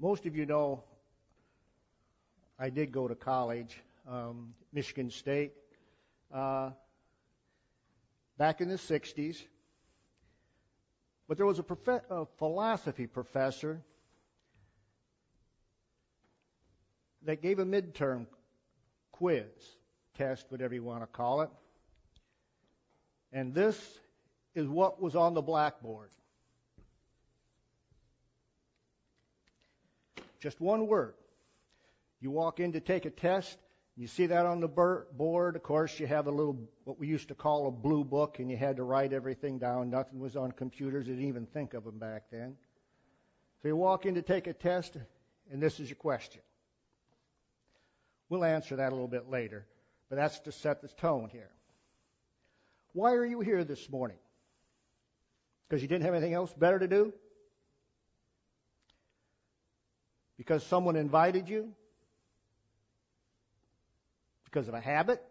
Most of you know I did go to college, Michigan State, back in the 60s. But there was a philosophy professor that gave a midterm quiz, test, whatever you want to call it. And this is what was on the blackboard. Just one word. You walk in to take a test, you see that on the board. Of course, you have a little, what we used to call a blue book, and you had to write everything down. Nothing was on computers. They didn't even think of them back then. So you walk in to take a test, and this is your question. We'll answer that a little bit later, but that's to set the tone here. Why are you here this morning? Because you didn't have anything else better to do? Because someone invited you? Because of a habit?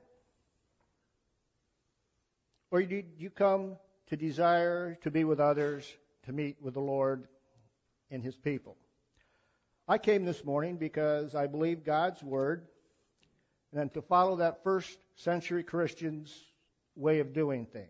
Or did you come to desire to be with others, to meet with the Lord and His people? I came this morning because I believe God's Word, and to follow that first century Christian's way of doing things.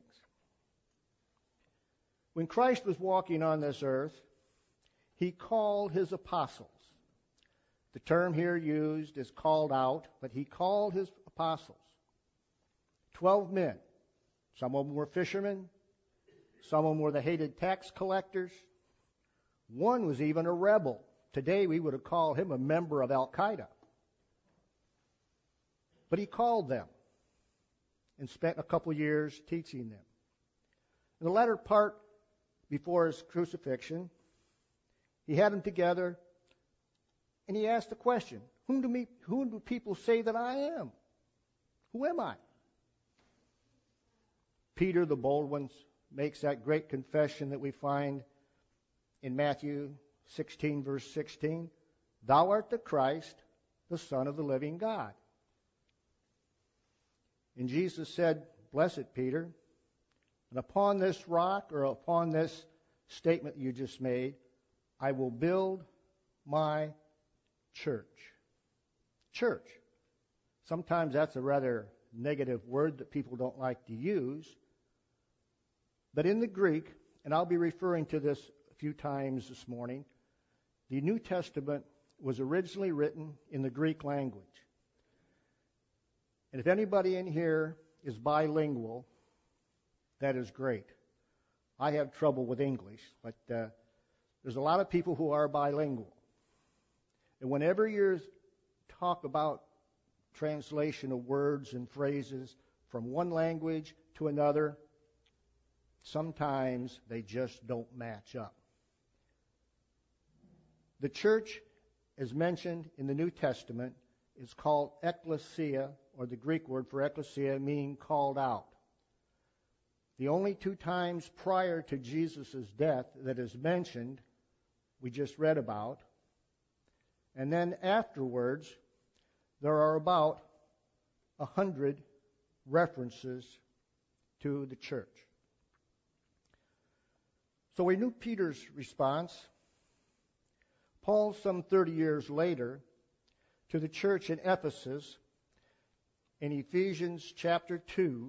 When Christ was walking on this earth, He called His apostles. The term here used is called out, but He called His apostles. 12 men. Some of them were fishermen. Some of them were the hated tax collectors. One was even a rebel. Today we would have called him a member of Al-Qaeda. But He called them and spent a couple years teaching them. In the latter part, before His crucifixion, He had them together and He asked the question, whom do people say that I am? Who am I? Peter, the bold one, makes that great confession that we find in Matthew 16, verse 16. Thou art the Christ, the Son of the living God. And Jesus said, Blessed Peter, and upon this rock, or upon this statement you just made, I will build my church. Church. Sometimes that's a rather negative word that people don't like to use. But in the Greek, and I'll be referring to this a few times this morning, the New Testament was originally written in the Greek language. And if anybody in here is bilingual, that is great. I have trouble with English, but there's a lot of people who are bilingual. And whenever you talk about translation of words and phrases from one language to another, sometimes they just don't match up. The church, as mentioned in the New Testament, is called ecclesia, or the Greek word for ecclesia, meaning called out. The only two times prior to Jesus' death that is mentioned, we just read about. And then afterwards, there are about 100 references to the church. So we knew Peter's response. Paul, some 30 years later, to the church in Ephesus, in Ephesians chapter 2,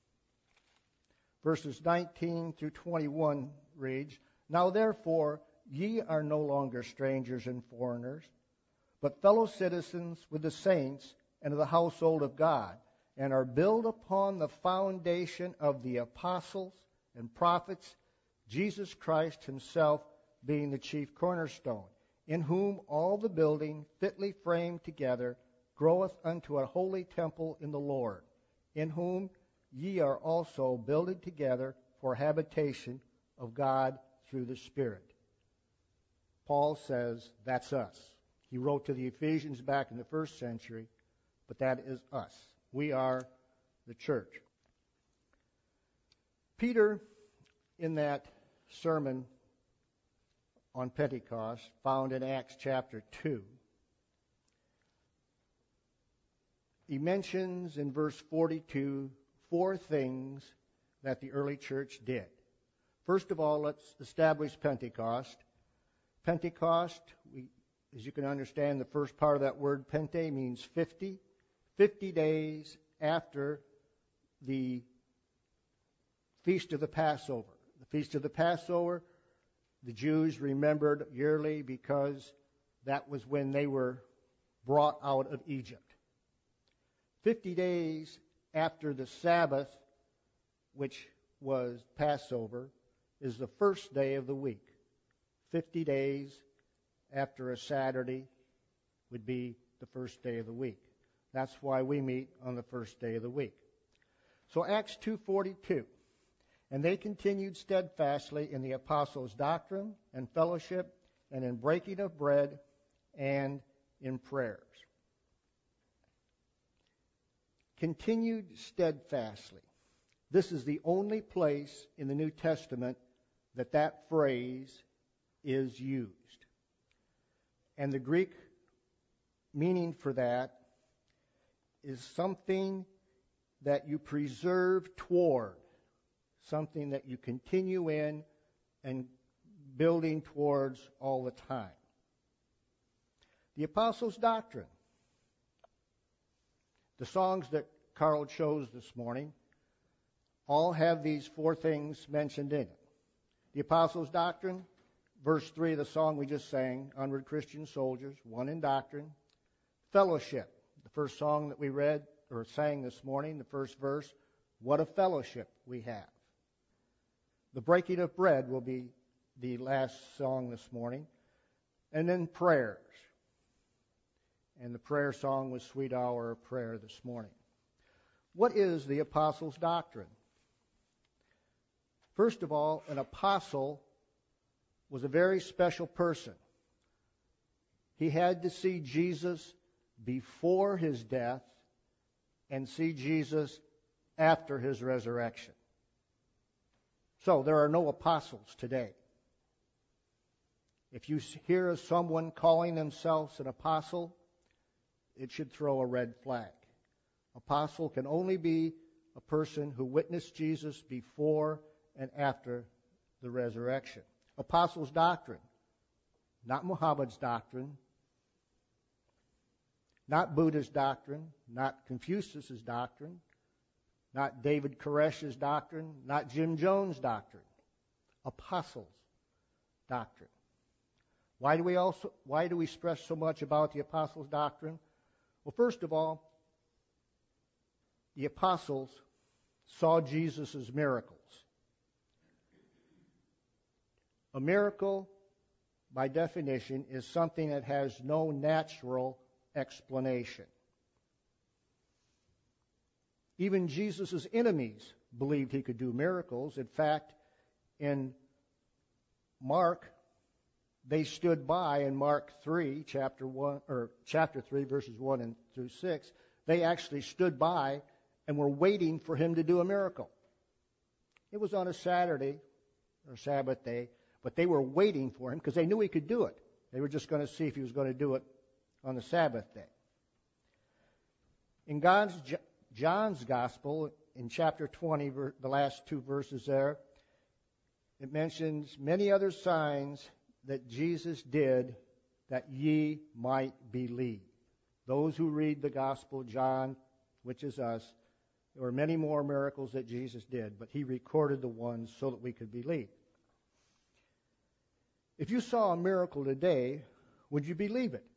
verses 19 through 21 reads, Now therefore ye are no longer strangers and foreigners, but fellow citizens with the saints and of the household of God, and are built upon the foundation of the apostles and prophets, Jesus Christ Himself being the chief cornerstone, in whom all the building fitly framed together groweth unto a holy temple in the Lord, in whom ye are also builded together for habitation of God through the Spirit. Paul says that's us. He wrote to the Ephesians back in the first century, but that is us. We are the church. Peter, in that sermon on Pentecost, found in Acts chapter 2, he mentions in verse 42 four things that the early church did. First of all, let's establish Pentecost. Pentecost as you can understand, the first part of that word Pente means 50. 50 days after the Feast of the Passover. The Feast of the Passover, the Jews remembered yearly because that was when they were brought out of Egypt. 50 days after the Sabbath, which was Passover, is the first day of the week. 50 days after a Saturday would be the first day of the week. That's why we meet on the first day of the week. So Acts 2:42. And they continued steadfastly in the apostles' doctrine and fellowship, and in breaking of bread, and in prayers. Continued steadfastly. This is the only place in the New Testament that that phrase is used. And the Greek meaning for that is something that you preserve toward, something that you continue in and building towards all the time. The Apostles' Doctrine. The songs that Carl chose this morning all have these four things mentioned in it. The Apostles' Doctrine, verse 3 of the song we just sang, Onward Christian Soldiers, one in doctrine. Fellowship, the first song that we read or sang this morning, the first verse, what a fellowship we have. The breaking of bread will be the last song this morning. And then prayers. And the prayer song was Sweet Hour of Prayer this morning. What is the Apostles' Doctrine? First of all, an apostle was a very special person. He had to see Jesus before his death and see Jesus after his resurrection. So there are no apostles today. If you hear of someone calling themselves an apostle, it should throw a red flag. Apostle can only be a person who witnessed Jesus before and after the resurrection. Apostles' doctrine, not Muhammad's doctrine, not Buddha's doctrine, not Confucius' doctrine, not David Koresh's doctrine, not Jim Jones' doctrine. Apostles' doctrine. Why do we stress so much about the apostles' doctrine? Well, first of all, the apostles saw Jesus' miracles. A miracle, by definition, is something that has no natural explanation. Even Jesus' enemies believed he could do miracles. In fact, in Mark, they stood by in Mark 3, chapter 3, verses 1 and through 6. They actually stood by and were waiting for him to do a miracle. It was on a Saturday or Sabbath day, but they were waiting for him because they knew he could do it. They were just going to see if he was going to do it on the Sabbath day. In John's Gospel, in chapter 20, the last two verses there, it mentions many other signs that Jesus did that ye might believe. Those who read the Gospel of John, which is us, there were many more miracles that Jesus did, but he recorded the ones so that we could believe. If you saw a miracle today, would you believe it?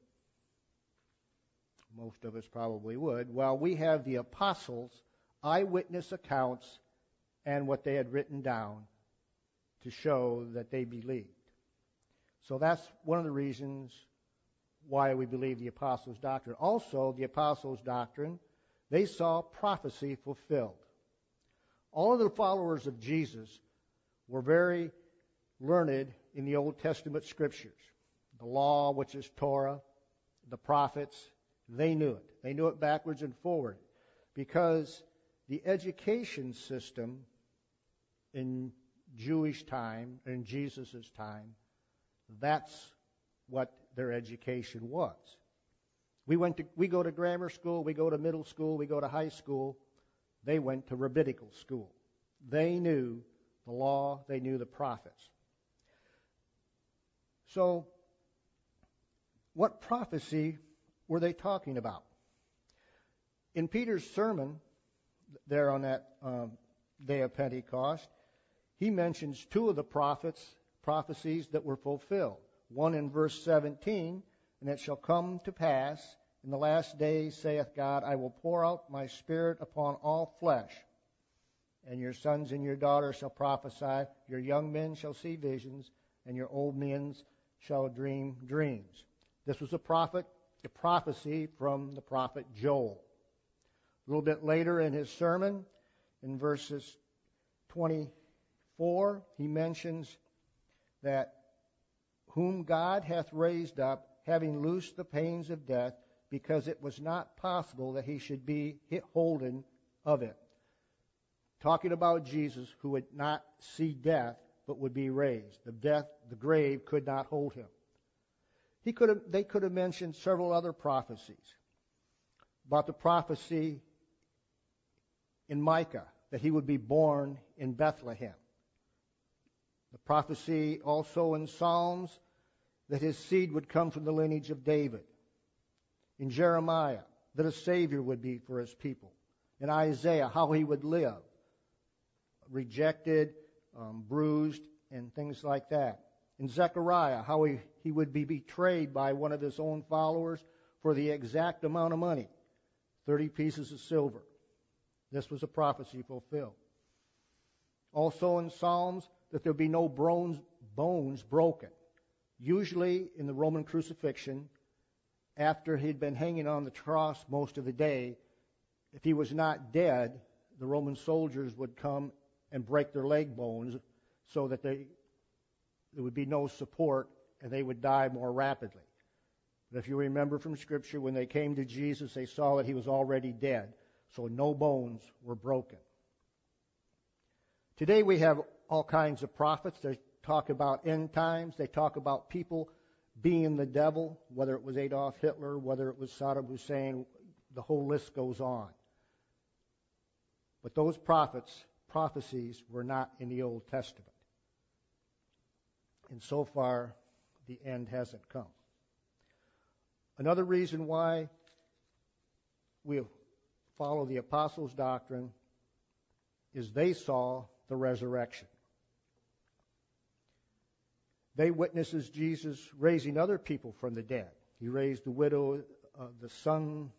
Most of us probably would. Well, we have the apostles' eyewitness accounts and what they had written down to show that they believed. So that's one of the reasons why we believe the apostles' doctrine. Also, the apostles' doctrine, they saw prophecy fulfilled. All of the followers of Jesus were very learned in the Old Testament scriptures. The law, which is Torah, the prophets, they knew it. They knew it backwards and forward. Because the education system in Jewish time, in Jesus' time, that's what their education was. We go to grammar school, we go to middle school, we go to high school. They went to rabbinical school. They knew the law, they knew the prophets. So, what prophecy were they talking about? In Peter's sermon there on that day of Pentecost, he mentions two of the prophecies that were fulfilled. One in verse 17, and it shall come to pass in the last days, saith God, I will pour out my Spirit upon all flesh, and your sons and your daughters shall prophesy, your young men shall see visions, and your old men shall dream dreams. This was a prophecy from the prophet Joel. A little bit later in his sermon, in verses 24, he mentions that whom God hath raised up, having loosed the pains of death, because it was not possible that he should be holden of it. Talking about Jesus, who would not see death, but would be raised. The grave could not hold him. They could have mentioned several other prophecies. About the prophecy in Micah, that he would be born in Bethlehem. The prophecy also in Psalms, that his seed would come from the lineage of David. In Jeremiah, that a Savior would be for his people. In Isaiah, how he would live. Rejected, bruised, and things like that. In Zechariah, how he would be betrayed by one of his own followers for the exact amount of money, 30 pieces of silver. This was a prophecy fulfilled. Also in Psalms, that there be no bones broken. Usually in the Roman crucifixion, after he'd been hanging on the cross most of the day, if he was not dead, the Roman soldiers would come and break their leg bones so that there would be no support and they would die more rapidly. But if you remember from Scripture, when they came to Jesus, they saw that he was already dead, so no bones were broken. Today we have all kinds of prophets. They talk about end times. They talk about people being the devil, whether it was Adolf Hitler, whether it was Saddam Hussein, the whole list goes on. But those prophecies were not in the Old Testament. And so far, the end hasn't come. Another reason why we follow the apostles' doctrine is they saw the resurrection. They witnesses Jesus raising other people from the dead. He raised the son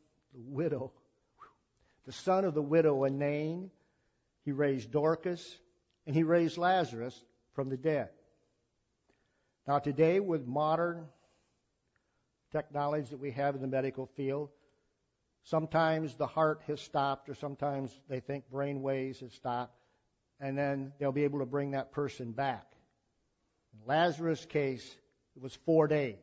of the widow in Nain. He raised Dorcas, and he raised Lazarus from the dead. Now today, with modern technology that we have in the medical field, sometimes the heart has stopped, or sometimes they think brain waves have stopped, and then they'll be able to bring that person back. In Lazarus' case, it was 4 days.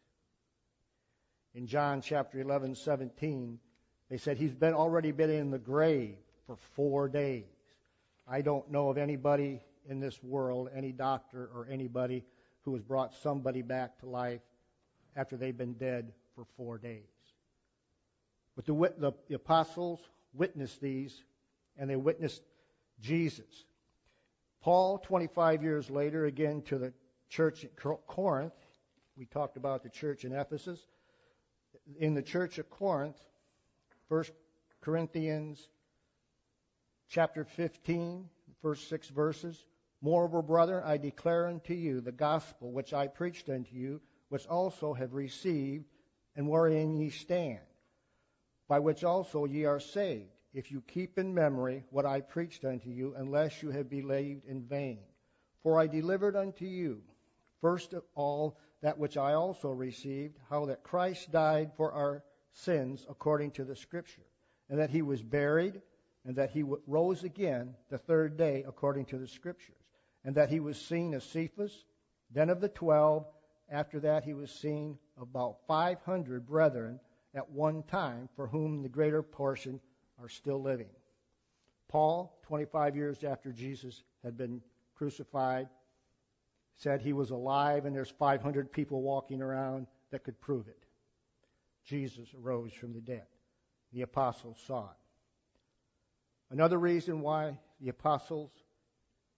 In John chapter 11:17, they said he's already been in the grave for 4 days. I don't know of anybody in this world, any doctor or anybody, who has brought somebody back to life after they've been dead for 4 days. But the apostles witnessed these, and they witnessed Jesus. Paul, 25 years later, again to the church at Corinth, we talked about the church in Ephesus. In the church of Corinth, 1 Corinthians chapter 15, first 6 verses, Moreover, brethren, I declare unto you the gospel which I preached unto you, which also have received, and wherein ye stand, by which also ye are saved, if you keep in memory what I preached unto you, unless you have believed in vain. For I delivered unto you, first of all, that which I also received, how that Christ died for our sins according to the Scripture, and that he was buried, and that he rose again the third day according to the Scriptures, and that he was seen of Cephas, then of the 12. After that he was seen of about 500 brethren at one time, for whom the greater portion are still living. Paul, 25 years after Jesus had been crucified, said he was alive, and there's 500 people walking around that could prove it. Jesus arose from the dead. The apostles saw it. Another reason why the apostles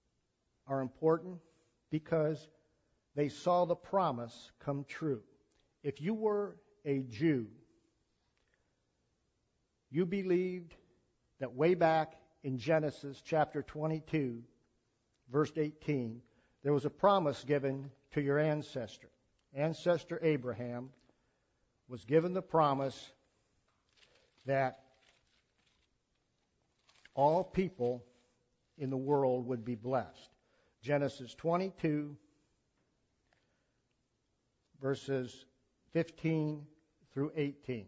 are important, because they saw the promise come true. If you were a Jew, you believed that way back in Genesis chapter 22, verse 18, there was a promise given to your ancestor. Ancestor Abraham was given the promise that all people in the world would be blessed. Genesis 22, verses 15 through 18.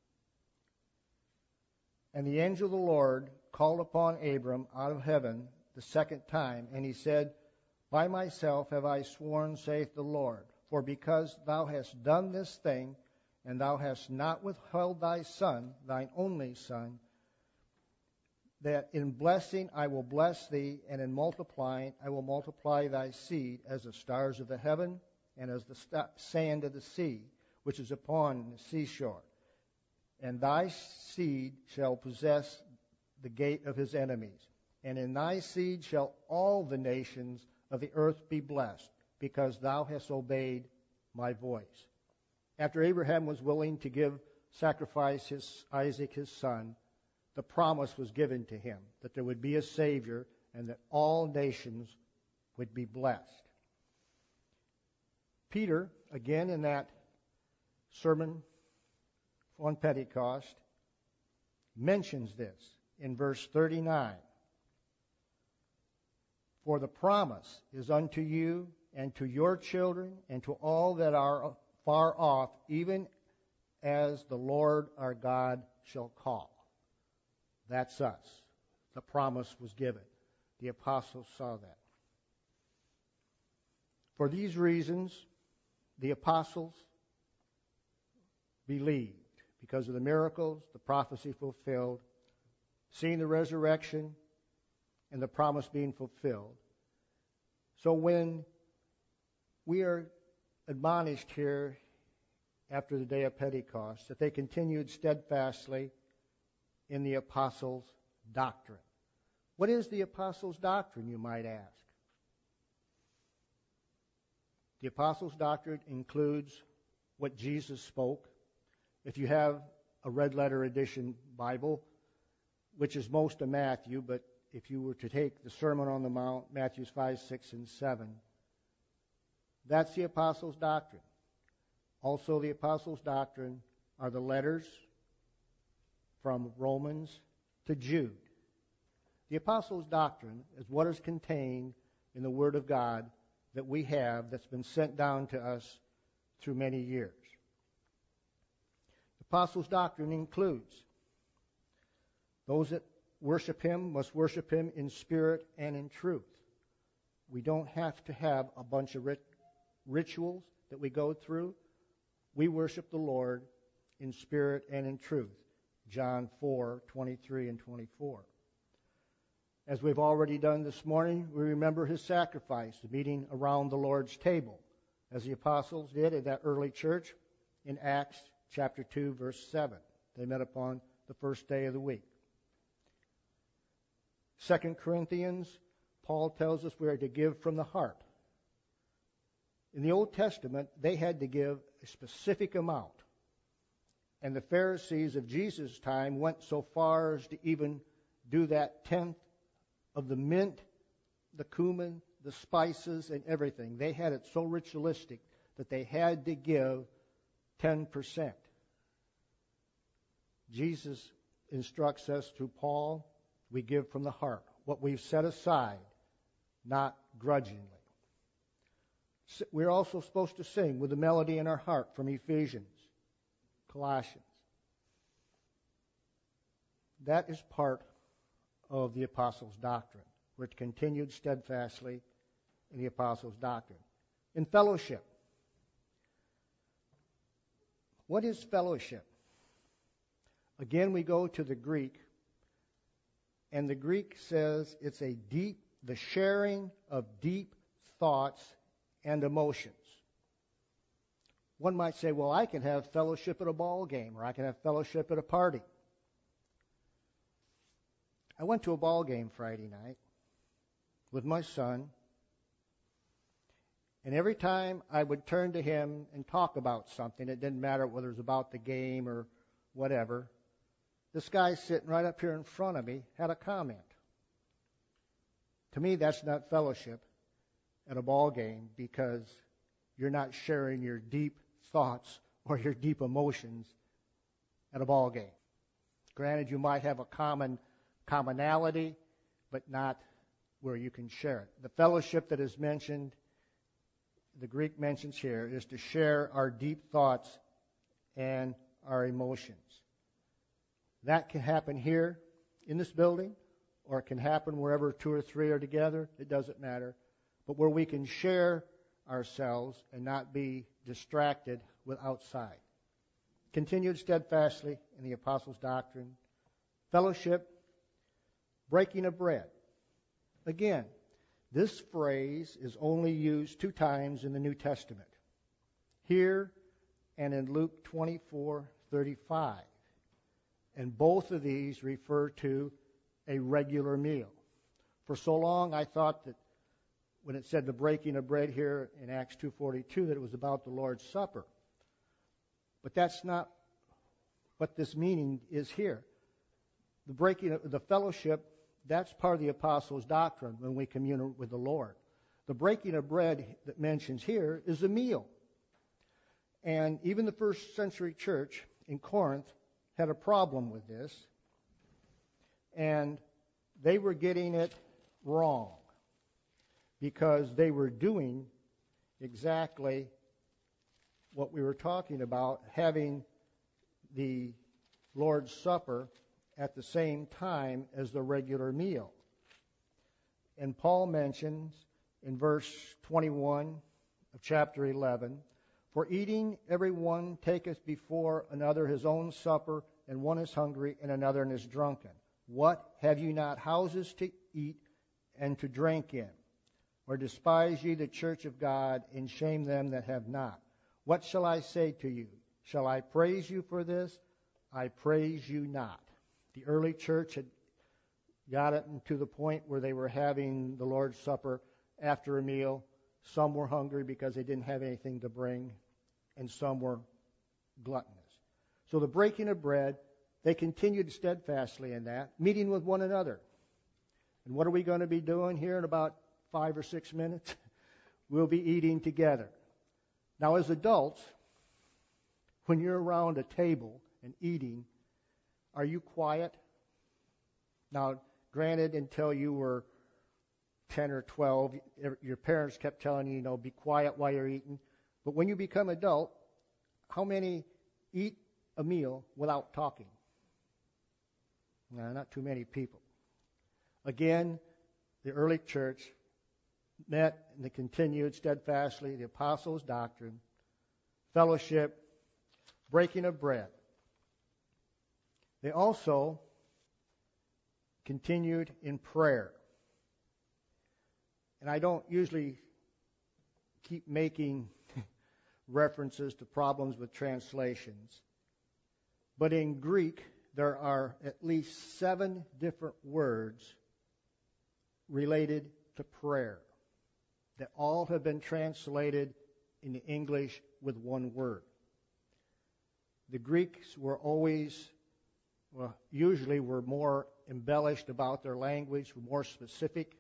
And the angel of the Lord called upon Abram out of heaven the second time, and he said, By myself have I sworn, saith the Lord, for because thou hast done this thing, and thou hast not withheld thy son, thine only son, that in blessing I will bless thee, and in multiplying I will multiply thy seed as the stars of the heaven, and as the sand of the sea, which is upon the seashore. And thy seed shall possess the gate of his enemies. And in thy seed shall all the nations of the earth be blessed, because thou hast obeyed my voice. After Abraham was willing to sacrifice Isaac his son, the promise was given to him that there would be a Savior and that all nations would be blessed. Peter, again in that sermon on Pentecost, mentions this in verse 39. For the promise is unto you and to your children and to all that are far off, even as the Lord our God shall call. That's us. The promise was given. The apostles saw that. For these reasons, the apostles believed, because of the miracles, the prophecy fulfilled, seeing the resurrection, and the promise being fulfilled. So when we are admonished here after the day of Pentecost, that they continued steadfastly in the apostles' doctrine. What is the apostles' doctrine, you might ask? The apostles' doctrine includes what Jesus spoke. If you have a red letter edition Bible, which is most of Matthew, but if you were to take the Sermon on the Mount, Matthews 5, 6, and 7, that's the apostles' doctrine. Also, the apostles' doctrine are the letters from Romans to Jude. The apostles' doctrine is what is contained in the Word of God that we have, that's been sent down to us through many years. The apostles' doctrine includes those that worship Him must worship Him in spirit and in truth. We don't have to have a bunch of rituals that we go through. We worship the Lord in spirit and in truth. John 4, 23 and 24. As we've already done this morning, we remember His sacrifice, the meeting around the Lord's table, as the apostles did at that early church in Acts chapter 2, verse 7. They met upon the first day of the week. 2 Corinthians, Paul tells us we are to give from the heart. In the Old Testament, they had to give a specific amount. And the Pharisees of Jesus' time went so far as to even do that tenth of the mint, the cumin, the spices, and everything. They had it so ritualistic that they had to give 10%. Jesus instructs us through Paul, we give from the heart, what we've set aside, not grudgingly. We're also supposed to sing with a melody in our heart from Ephesians, Colossians. That is part of the apostles' doctrine. We're continued steadfastly in the apostles' doctrine. In fellowship. What is fellowship? Again, we go to the Greek, and the Greek says it's the sharing of deep thoughts and emotions. One might say, well, I can have fellowship at a ball game, or I can have fellowship at a party. I went to a ball game Friday night with my son, And every time I would turn to him and talk about something, it didn't matter whether it was about the game or whatever, this guy sitting right up here in front of me had a comment. To me, that's not fellowship at a ball game, because you're not sharing your deep thoughts or your deep emotions at a ball game. Granted, you might have a commonality, but not where you can share it. The fellowship that is mentioned, the Greek mentions here, is to share our deep thoughts and our emotions. That can happen here in this building, or it can happen wherever two or three are together. It doesn't matter. But where we can share ourselves and not be distracted with outside. Continued steadfastly in the apostles' doctrine. Fellowship, breaking of bread. Again, this phrase is only used 2 times in the New Testament. Here and in Luke 24:35. And both of these refer to a regular meal. For so long I thought that when it said the breaking of bread here in Acts 2:42 that it was about the Lord's Supper. But that's not what this meaning is here. The breaking of the fellowship, that's part of the apostles' doctrine when we commune with the Lord. The breaking of bread that mentions here is a meal. And even the first century church in Corinth had a problem with this. And they were getting it wrong, because they were doing exactly what we were talking about, having the Lord's Supper at the same time as the regular meal. And Paul mentions in verse 21 of chapter 11, "For eating every one taketh before another his own supper, and one is hungry, and another is drunken. What, have you not houses to eat and to drink in? Or despise ye the church of God, and shame them that have not? What shall I say to you? Shall I praise you for this? I praise you not." The early church had got it to the point where they were having the Lord's Supper after a meal. Some were hungry because they didn't have anything to bring, and some were gluttonous. So the breaking of bread, they continued steadfastly in that, meeting with one another. And what are we going to be doing here in about 5 or 6 minutes? We'll be eating together. Now, as adults, when you're around a table and eating, are you quiet? Now, granted, until you were 10 or 12, your parents kept telling you, be quiet while you're eating. But when you become adult, how many eat a meal without talking? No, not too many people. Again, the early church met and they continued steadfastly the apostles' doctrine, fellowship, breaking of bread. They also continued in prayer. And I don't usually keep making references to problems with translations, but in Greek there are at least 7 different words related to prayer that all have been translated into English with one word. The Greeks were usually were more embellished about their language, were more specific.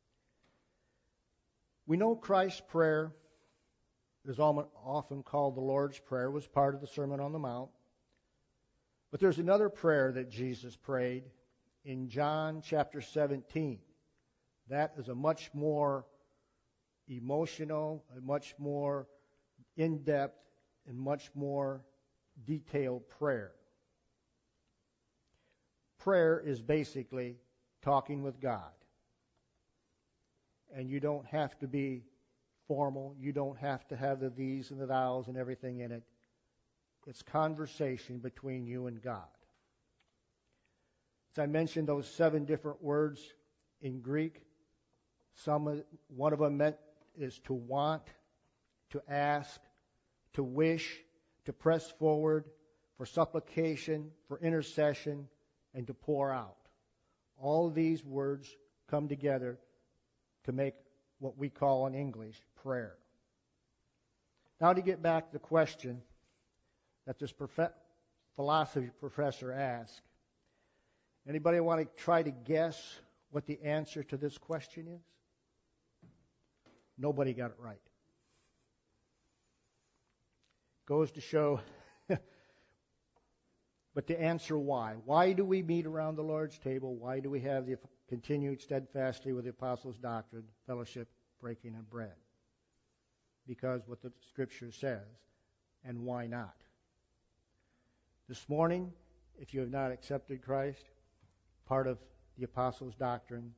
We know Christ's prayer is often called the Lord's Prayer, was part of the Sermon on the Mount. But there's another prayer that Jesus prayed in John chapter 17. That is a much more emotional, a much more in-depth, and much more detailed prayer. Prayer is basically talking with God. And you don't have to be formal. You don't have to have the these and the thous and everything in it. It's conversation between you and God. As I mentioned, those 7 different words in Greek, one of them is to want, to ask, to wish, to press forward, for supplication, for intercession, and to pour out. All of these words come together to make what we call in English prayer. Now to get back to the question that this philosophy professor asked. Anybody want to try to guess what the answer to this question is? Nobody got it right. Goes to show, but to answer why. Why do we meet around the Lord's table? Why do we have the continued steadfastly with the apostles' doctrine, fellowship, breaking of bread? Because what the Scripture says, and why not? This morning, if you have not accepted Christ, part of the apostles' doctrine,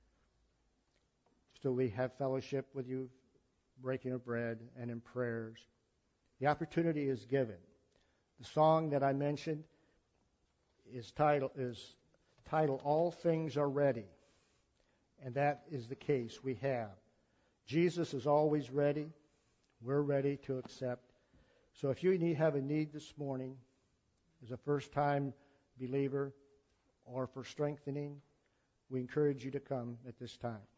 still we have fellowship with you, breaking of bread, and in prayers. The opportunity is given. The song that I mentioned is titled All Things Are Ready. And that is the case we have. Jesus is always ready. We're ready to accept. So if you have a need this morning as a first-time believer or for strengthening, we encourage you to come at this time.